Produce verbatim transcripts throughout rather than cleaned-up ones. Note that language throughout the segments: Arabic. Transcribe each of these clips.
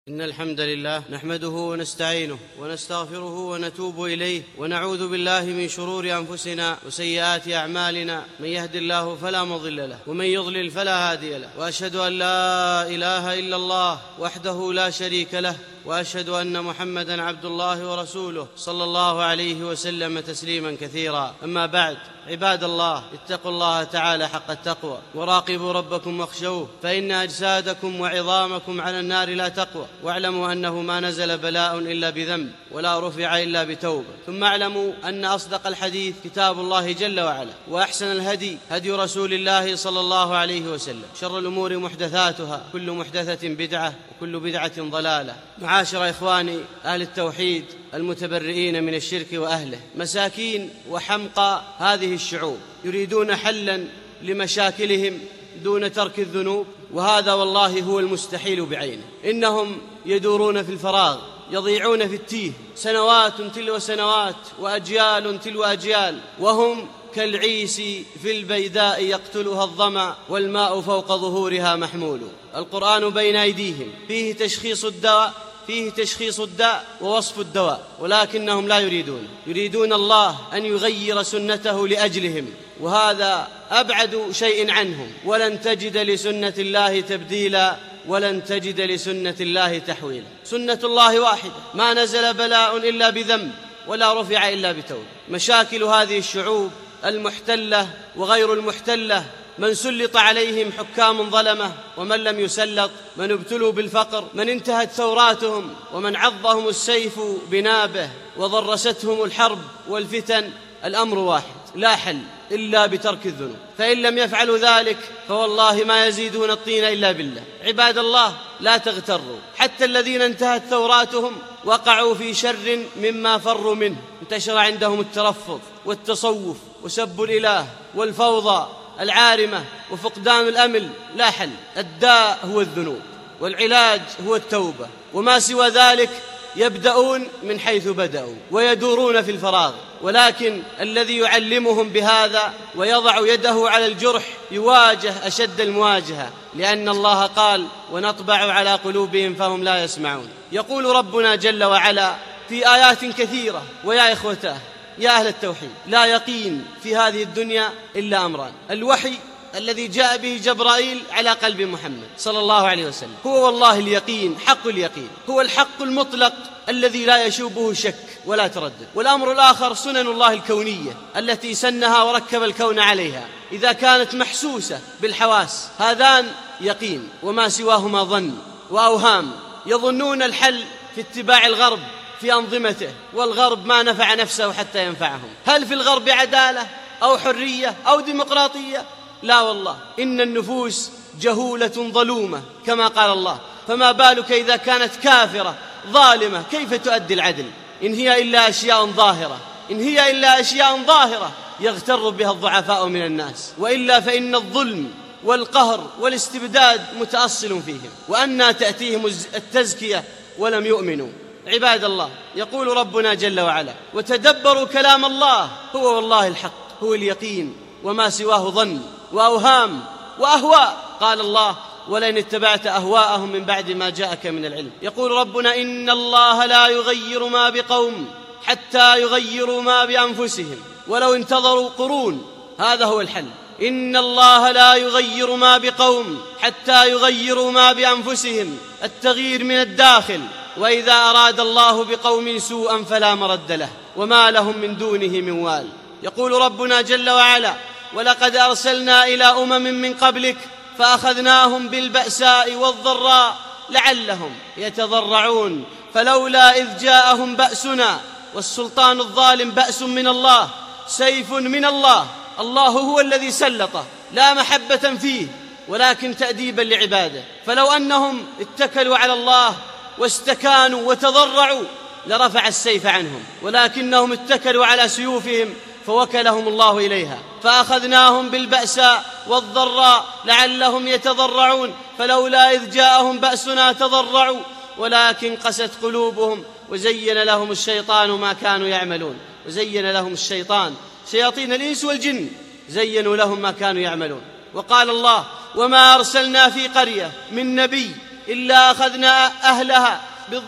إن الحمد لله نحمده ونستعينه ونستغفره ونتوب إليه ونعوذ بالله من شرور أنفسنا وسيئات أعمالنا. من يهد الله فلا مضل له ومن يضلل فلا هادي له، وأشهد أن لا إله إلا الله وحده لا شريك له، وأشهد أن محمدًا عبد الله ورسوله صلى الله عليه وسلم تسليمًا كثيرا. أما بعد، عباد الله، اتقوا الله تعالى حق التقوى وراقبوا ربكم واخشوه، فإن أجسادكم وعظامكم على النار لا تقوى. واعلموا أنه ما نزل بلاء إلا بذنب ولا رفع إلا بتوبة. ثم اعلموا أن أصدق الحديث كتاب الله جل وعلا، وأحسن الهدي هدي رسول الله صلى الله عليه وسلم. شر الأمور محدثاتها، كل محدثة بدعة وكل بدعة ضلالة. معاشر إخواني أهل التوحيد المتبرئين من الشرك وأهله، مساكين وحمقى هذه الشعوب يريدون حلاً لمشاكلهم دون ترك الذنوب، وهذا والله هو المستحيل بعينه. إنهم يدورون في الفراغ، يضيعون في التيه، سنوات تلو سنوات وأجيال تلو أجيال، وهم كالعيس في البيداء يقتلها الظمأ والماء فوق ظهورها محمول. القرآن بين أيديهم فيه تشخيص الدواء فيه تشخيص الداء ووصف الدواء، ولكنهم لا يريدون يريدون الله أن يغير سنته لأجلهم، وهذا أبعد شيء عنهم. ولن تجد لسنة الله تبديلا ولن تجد لسنة الله تحويلا. سنة الله واحدة، ما نزل بلاء إلا بذنب ولا رفع إلا بتوبة. مشاكل هذه الشعوب المحتلة وغير المحتلة، من سلط عليهم حكام ظلمة، ومن لم يسلط، من ابتلوا بالفقر، من انتهت ثوراتهم، ومن عضهم السيف بنابه وضرستهم الحرب والفتن. الأمر واحد، لا حل إلا بترك الذنوب، فإن لم يفعلوا ذلك فوالله ما يزيدون الطين إلا بالله. عباد الله، لا تغتروا، حتى الذين انتهت ثوراتهم وقعوا في شر مما فروا منه. انتشر عندهم الترفض والتصوف وسب الإله والفوضى العارمة وفقدان الأمل. لا حل، الداء هو الذنوب والعلاج هو التوبة، وما سوى ذلك يبدأون من حيث بدأوا ويدورون في الفراغ. ولكن الذي يعلمهم بهذا ويضع يده على الجرح يواجه أشد المواجهة، لأن الله قال: ونطبع على قلوبهم فهم لا يسمعون. يقول ربنا جل وعلا في آيات كثيرة: ويا إخوته يا أهل التوحيد، لا يقين في هذه الدنيا إلا أمران: الوحي الذي جاء به جبرائيل على قلب محمد صلى الله عليه وسلم، هو والله اليقين، حق اليقين، هو الحق المطلق الذي لا يشوبه شك ولا تردد. والأمر الآخر سنن الله الكونية التي سنها وركب الكون عليها، إذا كانت محسوسة بالحواس هذان يقين، وما سواهما ظن وأوهام. يظنون الحل في اتباع الغرب في أنظمته، والغرب ما نفع نفسه حتى ينفعهم. هل في الغرب عدالة أو حرية أو ديمقراطية؟ لا والله، إن النفوس جهولة ظلومة كما قال الله، فما بالك إذا كانت كافرة ظالمة، كيف تؤدي العدل؟ إن هي إلا أشياء ظاهرة إن هي إلا أشياء ظاهرة يغتر بها الضعفاء من الناس، وإلا فإن الظلم والقهر والاستبداد متأصل فيهم. وأنى تأتيهم التزكية ولم يؤمنوا. عباد الله، يقول ربنا جل وعلا: وتدبروا كلام الله، هو والله الحق، هو اليقين، وما سواه ظن وأوهام وأهواء. قال الله: ولئن اتبعت أهواءهم من بعد ما جاءك من العلم. يقول ربنا: إن الله لا يغير ما بقوم حتى يغيروا ما بأنفسهم ولو انتظروا قرون. هذا هو الحل. إن الله لا يغير ما بقوم حتى يغيروا ما بأنفسهم، التغيير من الداخل. وإذا أراد الله بقوم سوءا فلا مرد له وما لهم من دونه من وال. يقول ربنا جل وعلا: ولقد أرسلنا إلى أمم من قبلك فأخذناهم بالبأساء والضراء لعلهم يتضرعون فلولا إذ جاءهم بأسنا. والسلطان الظالم بأس من الله، سيف من الله. الله هو الذي سلطه، لا محبة فيه ولكن تأديبا لعباده. فلو أنهم اتكلوا على الله واستكانوا وتضرعوا لرفع السيف عنهم، ولكنهم اتكلوا على سيوفهم فوكلهم الله إليها. فأخذناهم بالبأساء والضراء لعلهم يتضرعون فلولا إذ جاءهم بأسنا تضرعوا ولكن قست قلوبهم وزين لهم الشيطان ما كانوا يعملون. وزين لهم الشيطان، شياطين الإنس والجن، زينوا لهم ما كانوا يعملون. وقال الله: وما أرسلنا في قرية من نبي إلا أخذنا أهلها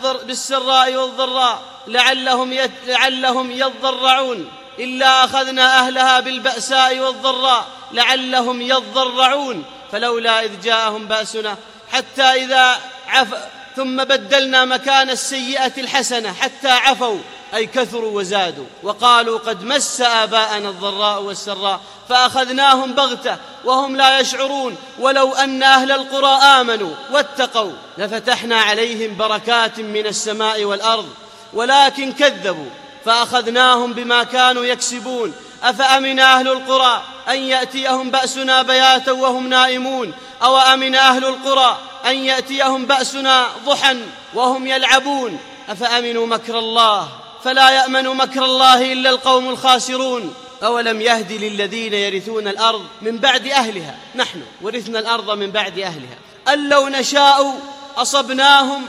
بالسراء والضراء لعلهم لعلهم يضرعون إلا أخذنا أهلها بالبأساء والضراء لعلهم يضرعون فلولا إذ جاءهم بأسنا حتى إذا عفوا ثم بدلنا مكان السيئة الحسنة حتى عفوا أي كثروا وزادوا وقالوا قد مس آباءنا الضراء والسراء فأخذناهم بغتة وهم لا يشعرون ولو أن أهل القرى آمنوا واتقوا لفتحنا عليهم بركات من السماء والأرض ولكن كذبوا فأخذناهم بما كانوا يكسبون أفأمن أهل القرى أن يأتيهم بأسنا بياتا وهم نائمون أو أمن أهل القرى أن يأتيهم بأسنا ضحى وهم يلعبون أفأمنوا مكر الله فلا يأمن مكر الله إلا القوم الخاسرون أولم يهد للذين يرثون الأرض من بعد أهلها نحن ورثنا الأرض من بعد أهلها أن لو نشاء أصبناهم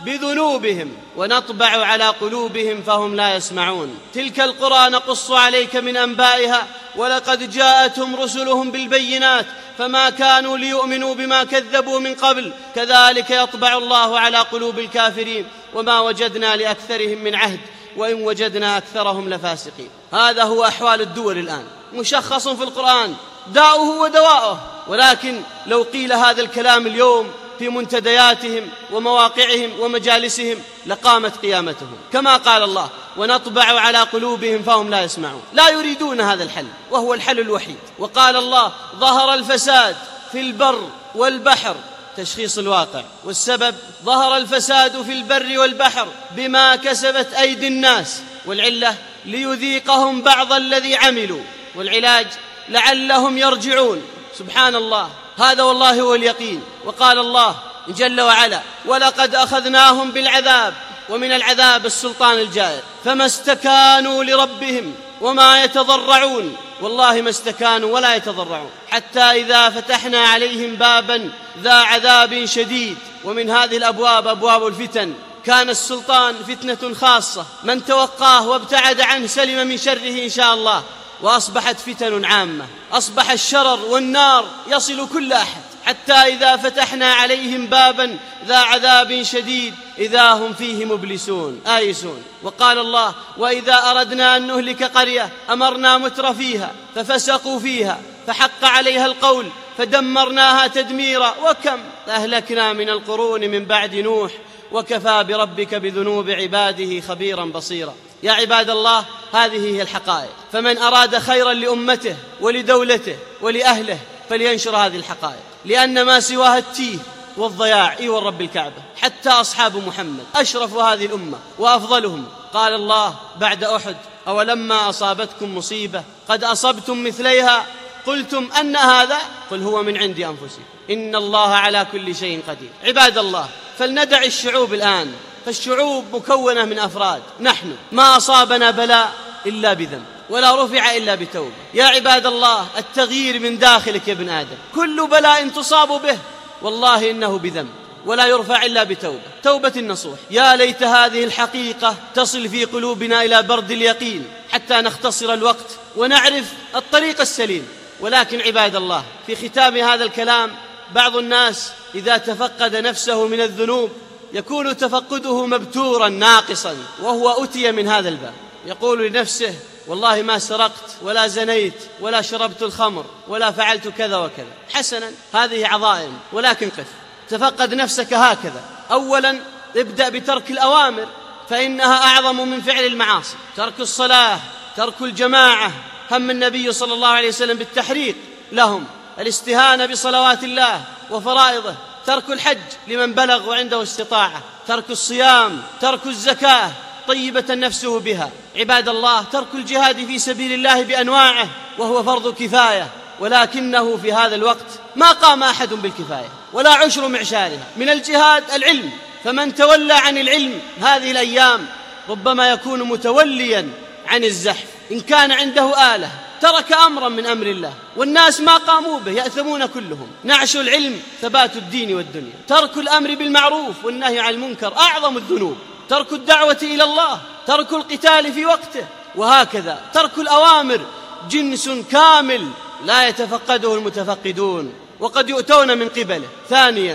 بذنوبهم ونطبع على قلوبهم فهم لا يسمعون تلك القرى نقص عليك من أنبائها ولقد جاءتهم رسلهم بالبينات فما كانوا ليؤمنوا بما كذبوا من قبل كذلك يطبع الله على قلوب الكافرين وما وجدنا لأكثرهم من عهد وإن وجدنا أكثرهم لفاسقين. هذا هو أحوال الدول الآن مشخص في القرآن داؤه ودواؤه، ولكن لو قيل هذا الكلام اليوم في منتدياتهم ومواقعهم ومجالسهم لقامت قيامتهم، كما قال الله ونطبع على قلوبهم فهم لا يسمعون. لا يريدون هذا الحل وهو الحل الوحيد. وقال الله ظهر الفساد في البر والبحر، تشخيص الواقع، والسبب ظهر الفساد في البر والبحر بما كسبت أيدي الناس، والعلة ليذيقهم بعض الذي عملوا، والعلاج لعلهم يرجعون. سبحان الله، هذا والله هو اليقين. وقال الله جل وعلا ولقد أخذناهم بالعذاب، ومن العذاب السلطان الجائر، فما استكانوا لربهم وما يتضرعون، والله ما استكانوا ولا يتضرعون، حتى إذا فتحنا عليهم بابا ذا عذاب شديد. ومن هذه الأبواب أبواب الفتن، كان السلطان فتنة خاصة، من توقاه وابتعد عنه سلم من شره إن شاء الله، وأصبحت فتن عامة، أصبح الشرر والنار يصل كل أحد، حتى إذا فتحنا عليهم بابا ذا عذاب شديد إذا هم فيه مبلسون آيسون. وقال الله وإذا أردنا أن نهلك قرية أمرنا متر فيها ففسقوا فيها فحق عليها القول فدمرناها تدميرا، وكم أهلكنا من القرون من بعد نوح وكفى بربك بذنوب عباده خبيرا بصيرا. يا عباد الله، هذه هي الحقائق، فمن أراد خيرا لأمته ولدولته ولأهله فلينشر هذه الحقائق، لأن ما سواها التيه والضياع. إي والرب الكعبة، حتى أصحاب محمد أشرف هذه الأمة وأفضلهم، قال الله بعد أحد أولما أصابتكم مصيبة قد أصبتم مثليها قلتم أن هذا قل هو من عند أنفسكم إن الله على كل شيء قدير. عباد الله، فلندع الشعوب الآن، فالشعوب مكونة من أفراد، نحن ما أصابنا بلاء إلا بذنب ولا رفع إلا بتوبة. يا عباد الله، التغيير من داخلك يا ابن آدم، كل بلاء تصاب به والله إنه بذنب ولا يرفع إلا بتوبة، توبة النصوح. يا ليت هذه الحقيقة تصل في قلوبنا إلى برد اليقين حتى نختصر الوقت ونعرف الطريق السليم. ولكن عباد الله، في ختام هذا الكلام، بعض الناس إذا تفقد نفسه من الذنوب يكون تفقده مبتورا ناقصا، وهو أتي من هذا الباب، يقول لنفسه والله ما سرقت ولا زنيت ولا شربت الخمر ولا فعلت كذا وكذا. حسنا، هذه عظائم، ولكن قف، تفقد نفسك هكذا. أولا ابدأ بترك الأوامر فإنها أعظم من فعل المعاصي، ترك الصلاة، ترك الجماعة، هم النبي صلى الله عليه وسلم بالتحريق لهم، الاستهانة بصلوات الله وفرائضه، ترك الحج لمن بلغ وعنده استطاعة، ترك الصيام، ترك الزكاة طيبة نفسه بها. عباد الله، ترك الجهاد في سبيل الله بأنواعه وهو فرض كفاية، ولكنه في هذا الوقت ما قام أحد بالكفاية ولا عشر معشارها. من الجهاد العلم، فمن تولى عن العلم هذه الأيام ربما يكون متوليا عن الزحف. إن كان عنده آلة ترك أمرا من أمر الله والناس ما قاموا به يأثمون كلهم. نعش العلم ثبات الدين والدنيا، ترك الأمر بالمعروف والنهي عن المنكر أعظم الذنوب، ترك الدعوة إلى الله، ترك القتال في وقته، وهكذا ترك الأوامر جنس كامل لا يتفقده المتفقدون وقد يؤتون من قبله. ثانيا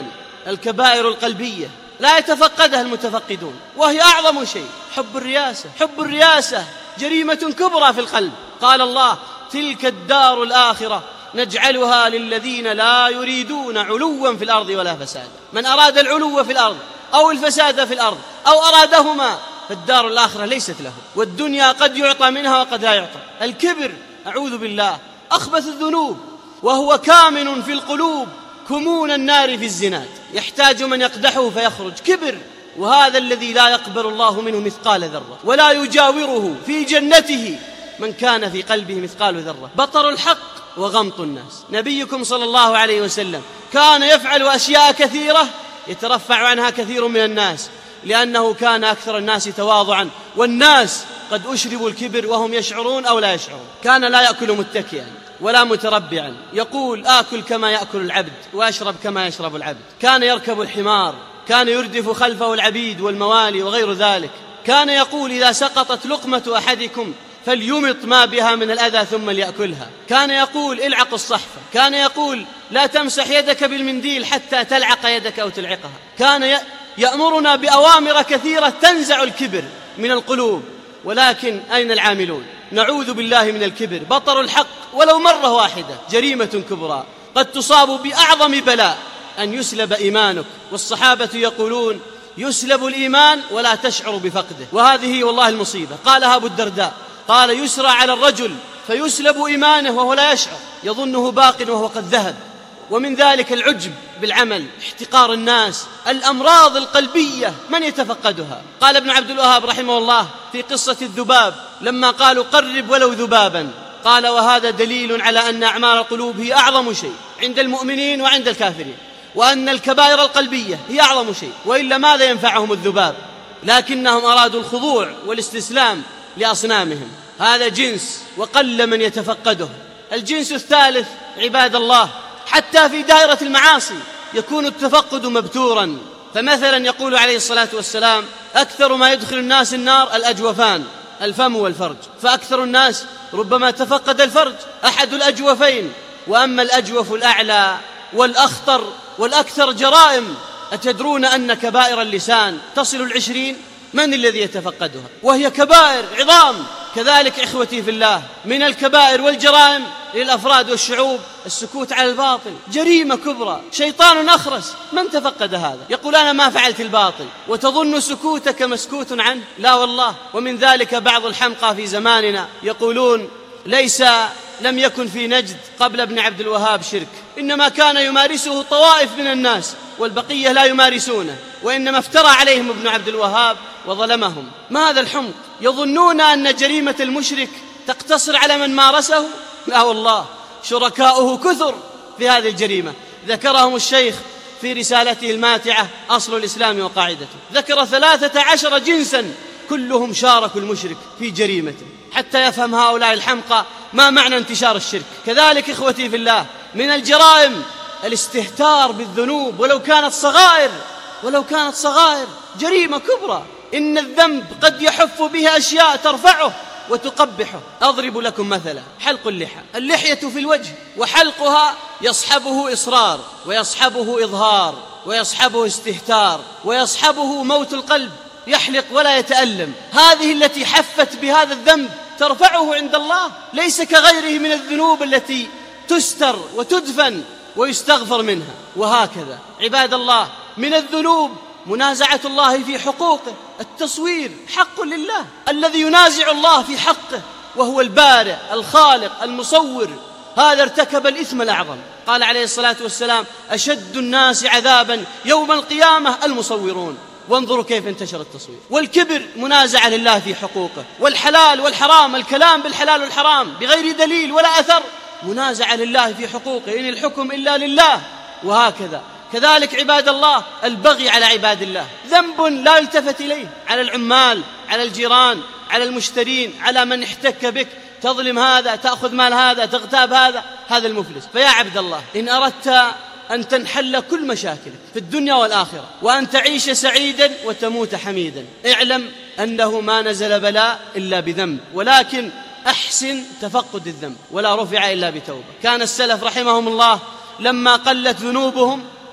الكبائر القلبية لا يتفقدها المتفقدون، وهي أعظم شيء، حب الرياسة. حب الرياسة جريمة كبرى في القلب. قال الله: تلك الدار الآخرة نجعلها للذين لا يريدون علوا في الأرض ولا فسادا. من أراد العلو في الأرض أو الفساد في الأرض أو أرادهما فالدار الآخرة ليست له، والدنيا قد يعطى منها وقد لا يعطى. الكبر أعوذ بالله أخبث الذنوب، وهو كامن في القلوب كمون النار في الزناد، يحتاج من يقدحه فيخرج. كبر، وهذا الذي لا يقبل الله منه مثقال ذرة، ولا يجاوره في جنته من كان في قلبه مثقال ذرة. بطر الحق وغمط الناس. نبيكم صلى الله عليه وسلم كان يفعل أشياء كثيرة يترفع عنها كثير من الناس، لأنه كان أكثر الناس تواضعا، والناس قد أشربوا الكبر وهم يشعرون أو لا يشعرون. كان لا يأكل متكئا ولا متربعا، يقول: آكل كما يأكل العبد وأشرب كما يشرب العبد. كان يركب الحمار، كان يردف خلفه العبيد والموالي وغير ذلك. كان يقول: إذا سقطت لقمة أحدكم فليمط ما بها من الأذى ثم ليأكلها. كان يقول: العق الصحفة. كان يقول: لا تمسح يدك بالمنديل حتى تلعق يدك أو تلعقها. كان يأمرنا بأوامر كثيرة تنزع الكبر من القلوب، ولكن أين العاملون؟ نعوذ بالله من الكبر. بطر الحق ولو مرة واحدة جريمة كبرى، قد تصاب بأعظم بلاء أن يسلب إيمانك. والصحابة يقولون: يسلب الإيمان ولا تشعر بفقده، وهذه والله المصيبة. قالها أبو الدرداء، قال: يسرى على الرجل فيسلب إيمانه وهو لا يشعر، يظنه باق وهو قد ذهب. ومن ذلك العجب بالعمل، احتقار الناس، الأمراض القلبية من يتفقدها؟ قال ابن عبد الوهاب رحمه الله في قصة الذباب لما قالوا: قرب ولو ذبابا، قال: وهذا دليل على أن أعمال القلوب هي أعظم شيء عند المؤمنين وعند الكافرين، وأن الكبائر القلبية هي أعظم شيء، وإلا ماذا ينفعهم الذباب؟ لكنهم أرادوا الخضوع والاستسلام لأصنامهم. هذا جنس وقل من يتفقده. الجنس الثالث عباد الله، حتى في دائرة المعاصي يكون التفقد مبتورا. فمثلا يقول عليه الصلاة والسلام: أكثر ما يدخل الناس النار الأجوفان، الفم والفرج. فأكثر الناس ربما تفقد الفرج، أحد الأجوفين. وأما الأجوف الأعلى والأخطر والأكثر جرائم، أتدرون أن كبائر اللسان تصل العشرين؟ من الذي يتفقدها؟ وهي كبائر عظام. كذلك إخوتي في الله، من الكبائر والجرائم للأفراد والشعوب السكوت على الباطل، جريمة كبرى. شيطان أخرس، من تفقد هذا؟ يقول: أنا ما فعلت الباطل، وتظن سكوتك مسكوت عنه؟ لا والله. ومن ذلك بعض الحمقى في زماننا يقولون: ليس لم يكن في نجد قبل ابن عبد الوهاب شرك، إنما كان يمارسه طوائف من الناس والبقية لا يمارسونه، وإنما افترى عليهم ابن عبد الوهاب وظلمهم. ما هذا الحمق؟ يظنون أن جريمة المشرك تقتصر على من مارسه؟ لا والله، شركاؤه كثر في هذه الجريمة. ذكرهم الشيخ في رسالته الماتعة أصل الإسلام وقاعدته، ذكر ثلاثة عشر جنسا كلهم شاركوا المشرك في جريمته، حتى يفهم هؤلاء الحمقى ما معنى انتشار الشرك. كذلك إخوتي في الله، من الجرائم الاستهتار بالذنوب ولو كانت صغائر، ولو كانت صغائر جريمة كبرى. إن الذنب قد يحف به أشياء ترفعه وتقبحه. أضرب لكم مثلا: حلق اللحى. اللحية في الوجه، وحلقها يصحبه إصرار، ويصحبه إظهار، ويصحبه استهتار، ويصحبه موت القلب. يحلق ولا يتألم. هذه التي حفت بهذا الذنب ترفعه عند الله، ليس كغيره من الذنوب التي تستر وتدفن ويستغفر منها. وهكذا عباد الله، من الذنوب منازعة الله في حقوقه. التصوير حق لله، الذي ينازع الله في حقه وهو البارئ الخالق المصور، هذا ارتكب الإثم الأعظم. قال عليه الصلاة والسلام: أشد الناس عذابا يوم القيامة المصورون. وانظروا كيف انتشر التصوير. والكبر منازعة لله في حقوقه. والحلال والحرام، الكلام بالحلال والحرام بغير دليل ولا أثر، منازعة لله في حقوقه، إن الحكم إلا لله. وهكذا كذلك عباد الله، البغي على عباد الله ذنب لا يلتفت إليه، على العمال، على الجيران، على المشترين، على من احتك بك، تظلم هذا، تأخذ مال هذا، تغتاب هذا، هذا المفلس. فيا عبد الله، إن أردت أن تنحل كل مشاكلك في الدنيا والآخرة، وأن تعيش سعيدا وتموت حميدا، اعلم أنه ما نزل بلاء إلا بذنب، ولكن أحسن تفقد الذنب، ولا رفع إلا بتوبة. كان السلف رحمهم الله لما قلت ذنوبهم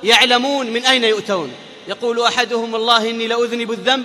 يعلمون من أين يؤتون. يقول أحدهم والله إني لأذنب الذنب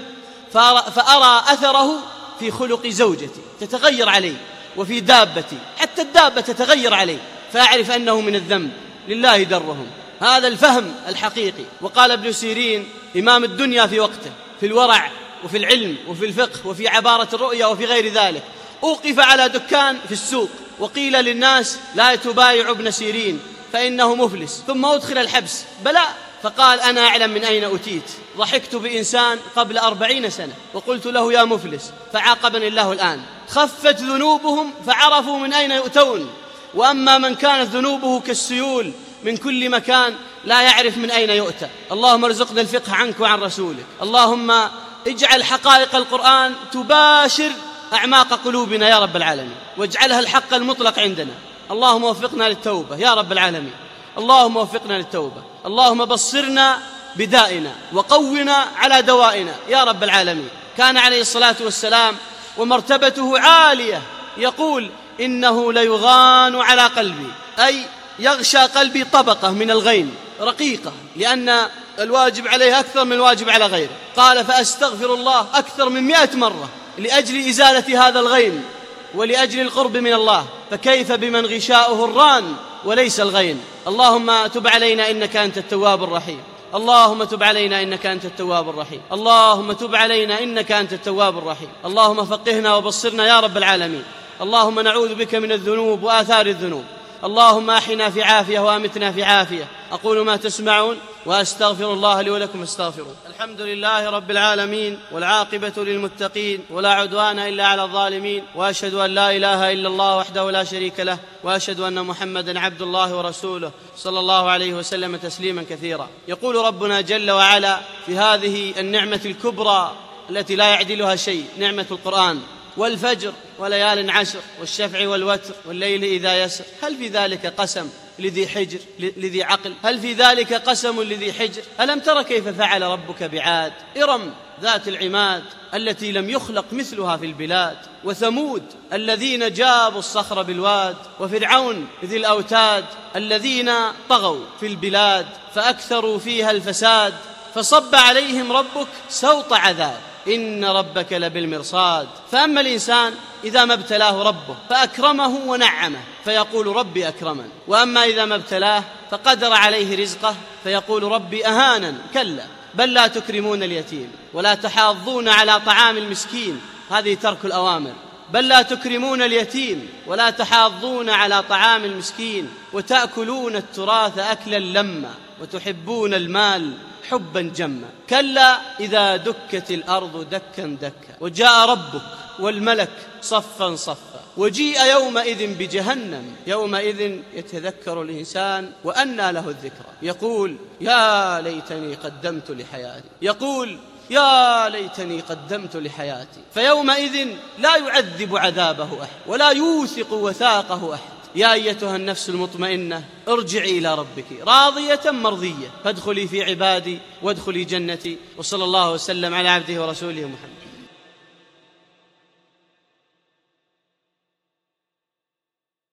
فأرى أثره في خلق زوجتي تتغير علي وفي دابتي، حتى الدابة تتغير علي، فأعرف أنه من الذنب. لله درهم. هذا الفهم الحقيقي. وقال ابن سيرين إمام الدنيا في وقته في الورع وفي العلم وفي الفقه وفي عبارة الرؤيا وفي غير ذلك، أوقف على دكان في السوق وقيل للناس لا تبايع ابن سيرين فإنه مفلس، ثم أدخل الحبس. بلى، فقال أنا أعلم من أين أتيت. ضحكت بإنسان قبل أربعين سنة وقلت له يا مفلس فعاقبني الله الآن. خفت ذنوبهم فعرفوا من أين يؤتون. وأما من كانت ذنوبه كالسيول من كل مكان لا يعرف من أين يؤتى. اللهم ارزقنا الفقه عنك وعن رسولك. اللهم اجعل حقائق القرآن تباشر أعماق قلوبنا يا رب العالمين، واجعلها الحق المطلق عندنا. اللهم وفقنا للتوبة يا رب العالمين. اللهم وفقنا للتوبة. اللهم بصرنا بدائنا وقونا على دوائنا يا رب العالمين. كان عليه الصلاة والسلام ومرتبته عالية يقول إنه ليغان على قلبي، أي يغشى قلبي طبقة من الغين رقيقة، لأن الواجب عليه أكثر من الواجب على غيره. قال فأستغفر الله أكثر من مئة مرة لأجل إزالة هذا الغين ولأجل القرب من الله، فكيف بمن غشاؤه الران وليس الغين. اللهم تب علينا إنك أنت التواب الرحيم. اللهم تب علينا إنك أنت التواب الرحيم. اللهم تب علينا إنك أنت التواب الرحيم. اللهم فقهنا وبصرنا يا رب العالمين. اللهم نعوذ بك من الذنوب وآثار الذنوب. اللهم أحنا في عافية وأمتنا في عافية. أقول ما تسمعون وأستغفر الله لي ولكم استغفروه. الحمد لله رب العالمين، والعاقبة للمتقين، ولا عدوان إلا على الظالمين، وأشهد أن لا إله إلا الله وحده لا شريك له، وأشهد أن محمدًا عبد الله ورسوله صلى الله عليه وسلم تسليما كثيرا. يقول ربنا جل وعلا في هذه النعمة الكبرى التي لا يعدلها شيء، نعمة القرآن: والفجر وليال عشر والشفع والوتر والليل إذا يسر، هل في ذلك قسم لذي حجر لذي عقل؟ هل في ذلك قسم لذي حجر؟ ألم تر كيف فعل ربك بعاد إرم ذات العماد التي لم يخلق مثلها في البلاد، وثمود الذين جابوا الصخر بالواد، وفرعون ذي الأوتاد الذين طغوا في البلاد فأكثروا فيها الفساد، فصب عليهم ربك سوط عذاب إن ربك لبالمرصاد. فأما الإنسان إذا ما ابتلاه ربه فأكرمه ونعمه فيقول ربي أكرمن، وأما إذا ما ابتلاه فقدر عليه رزقه فيقول ربي أهانن. كلا بل لا تكرمون اليتيم ولا تحاضون على طعام المسكين، هذه ترك الأوامر. بل لا تكرمون اليتيم ولا تحاضون على طعام المسكين وتأكلون التراث أكلا لما وتحبون المال حبا جما. كلا إذا دكت الأرض دكا دكا وجاء ربك والملك صفا صفا وجيء يومئذ بجهنم يومئذ يتذكر الإنسان وأنى له الذكرى، يقول يا ليتني قدمت لحياتي، يقول يا ليتني قدمت لحياتي. فيومئذ لا يعذب عذابه أحد ولا يوثق وثاقه أحد. يا أيتها النفس المطمئنة ارجعي إلى ربك راضية مرضية فادخلي في عبادي وادخلي جنتي. وصلى الله وسلم على عبده ورسوله محمد.